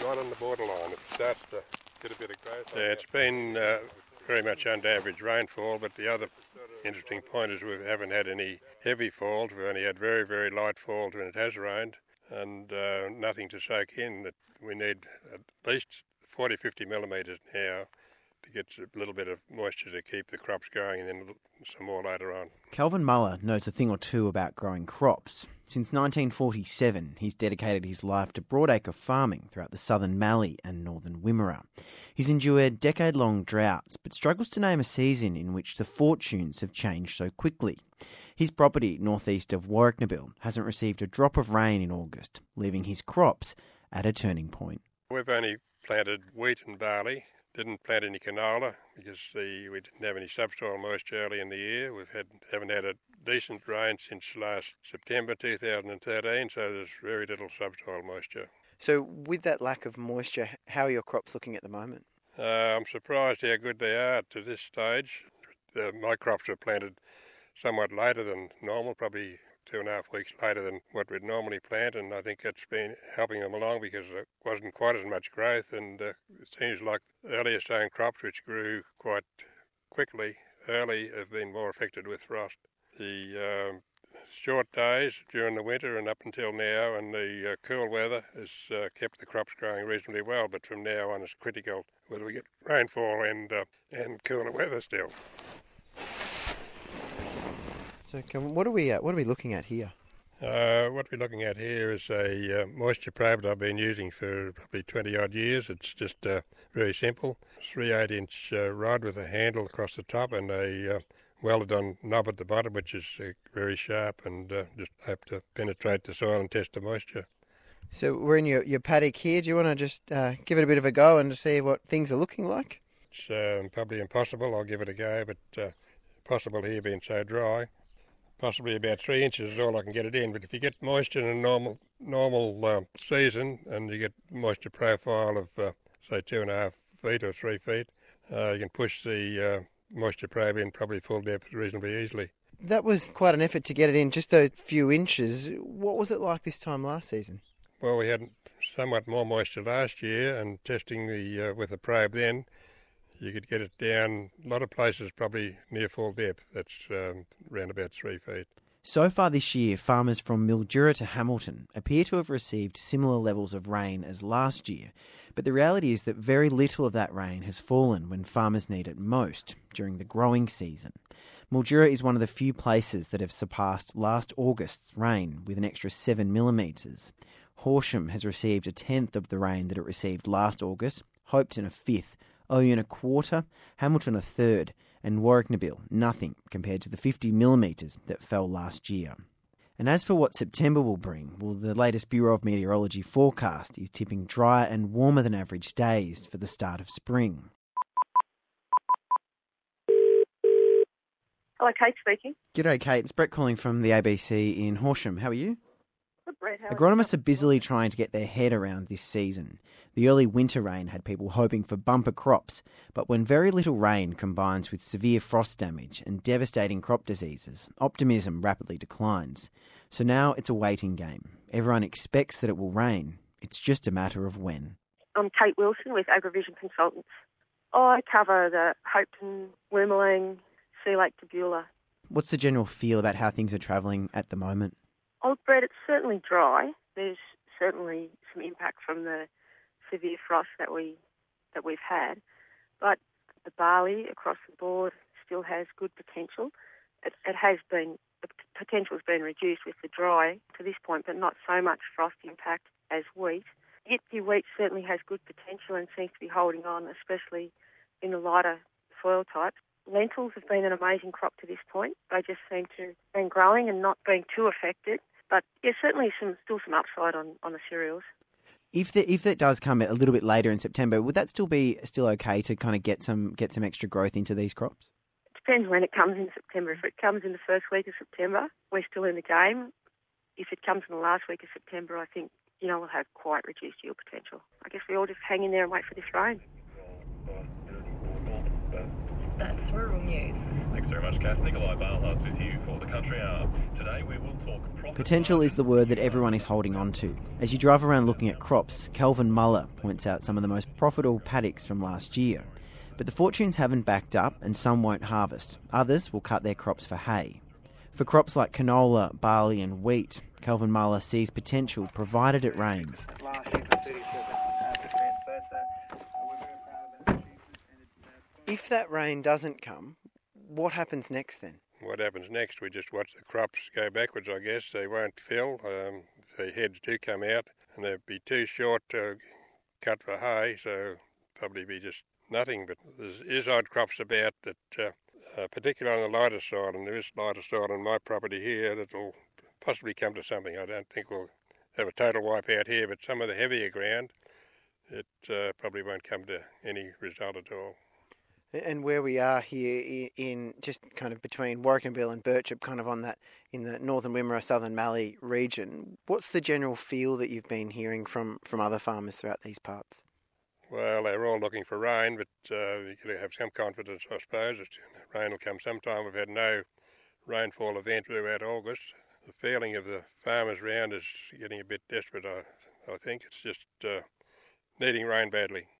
right on the borderline. It starts to get a bit of growth. Yeah, it's been very much under average rainfall, but the other interesting point is we haven't had any heavy falls. We've only had very, very light falls when it has rained, and nothing to soak in. We need at least 40, 50 millimetres now to get a little bit of moisture to keep the crops going, and then some more later on. Calvin Muller knows a thing or two about growing crops. Since 1947, he's dedicated his life to broadacre farming throughout the southern Mallee and northern Wimmera. He's endured decade-long droughts, but struggles to name a season in which the fortunes have changed so quickly. His property northeast of Warracknabeal hasn't received a drop of rain in August, leaving his crops at a turning point. We've only planted wheat and barley. Didn't plant any canola because we didn't have any subsoil moisture early in the year. Haven't had a decent rain since last September 2013, so there's very little subsoil moisture. So with that lack of moisture, how are your crops looking at the moment? I'm surprised how good they are to this stage. My crops are planted somewhat later than normal, probably 2.5 weeks later than what we'd normally plant, and I think that's been helping them along because there wasn't quite as much growth, and it seems like the earlier sown crops, which grew quite quickly early, have been more affected with frost. The short days during the winter and up until now, and the cool weather has kept the crops growing reasonably well, but from now on it's critical whether we get rainfall and cooler weather still. So, what are we looking at here? What we're looking at here is a moisture probe that I've been using for probably 20 odd years. It's just very simple. 3 8-inch rod with a handle across the top and a welded on knob at the bottom, which is very sharp, and just hope to penetrate the soil and test the moisture. So we're in your paddock here. Do you want to just give it a bit of a go and see what things are looking like? It's probably impossible. I'll give it a go, but possible here being so dry. Possibly about 3 inches is all I can get it in, but if you get moisture in a normal season and you get moisture profile of say 2.5 feet or 3 feet, you can push the moisture probe in probably full depth reasonably easily. That was quite an effort to get it in, just those few inches. What was it like this time last season? Well, we had somewhat more moisture last year, and testing with the probe then, you could get it down a lot of places probably near full depth. That's around about 3 feet. So far this year, farmers from Mildura to Hamilton appear to have received similar levels of rain as last year. But the reality is that very little of that rain has fallen when farmers need it most, during the growing season. Mildura is one of the few places that have surpassed last August's rain with an extra 7 millimetres. Horsham has received 1/10 of the rain that it received last August, Hopetoun 1/5, Oyun 1/4, Hamilton 1/3, and Warracknabeal nothing compared to the 50 millimetres that fell last year. And as for what September will bring, well, the latest Bureau of Meteorology forecast is tipping drier and warmer than average days for the start of spring. Hello, Kate speaking. G'day, Kate. It's Brett calling from the ABC in Horsham. How are you? Good, Brett. How are you? Agronomists are busily trying to get their head around this season. The early winter rain had people hoping for bumper crops, but when very little rain combines with severe frost damage and devastating crop diseases, optimism rapidly declines. So now it's a waiting game. Everyone expects that it will rain. It's just a matter of when. I'm Kate Wilson with AgriVision Consultants. I cover the Hopetoun, Wormelang, Sea Lake to Beulah. What's the general feel about how things are travelling at the moment? Oh, Brett, it's certainly dry. There's certainly some impact from the severe frost that we've had, but the barley across the board still has good potential. The potential has been reduced with the dry to this point, but not so much frost impact as wheat. Yipky wheat certainly has good potential and seems to be holding on, especially in the lighter soil types. Lentils have been an amazing crop to this point. They just seem to have been growing and not being too affected. But there's certainly still some upside on the cereals. If it does come a little bit later in September, would that still be okay to kind of get some extra growth into these crops? It depends when it comes in September. If it comes in the first week of September, we're still in the game. If it comes in the last week of September, I think, we'll have quite reduced yield potential. I guess we all just hang in there and wait for this rain. That's rural news. Thanks, very much, Kath. Nikolai Barhardt with you for the Country Hour. Today we will talk profit. Potential is the word that everyone is holding on to. As you drive around looking at crops, Kelvin Muller points out some of the most profitable paddocks from last year. But the fortunes haven't backed up and some won't harvest. Others will cut their crops for hay. For crops like canola, barley and wheat, Kelvin Muller sees potential provided it rains. If that rain doesn't come, what happens next then? What happens next? We just watch the crops go backwards, I guess. They won't fill. If the heads do come out, and they'll be too short to cut for hay, so probably be just nothing. But there is odd crops about that, particularly on the lighter soil, and there is lighter soil on my property here that will possibly come to something. I don't think we'll have a total wipe out here, but some of the heavier ground, it probably won't come to any result at all. And where we are here in just kind of between Warracknabeal and Birchip, kind of on that in the northern Wimmera, southern Mallee region, what's the general feel that you've been hearing from other farmers throughout these parts? Well, they're all looking for rain, but you've got to have some confidence, I suppose. Rain will come sometime. We've had no rainfall event throughout August. The feeling of the farmers round is getting a bit desperate, I think. It's just needing rain badly.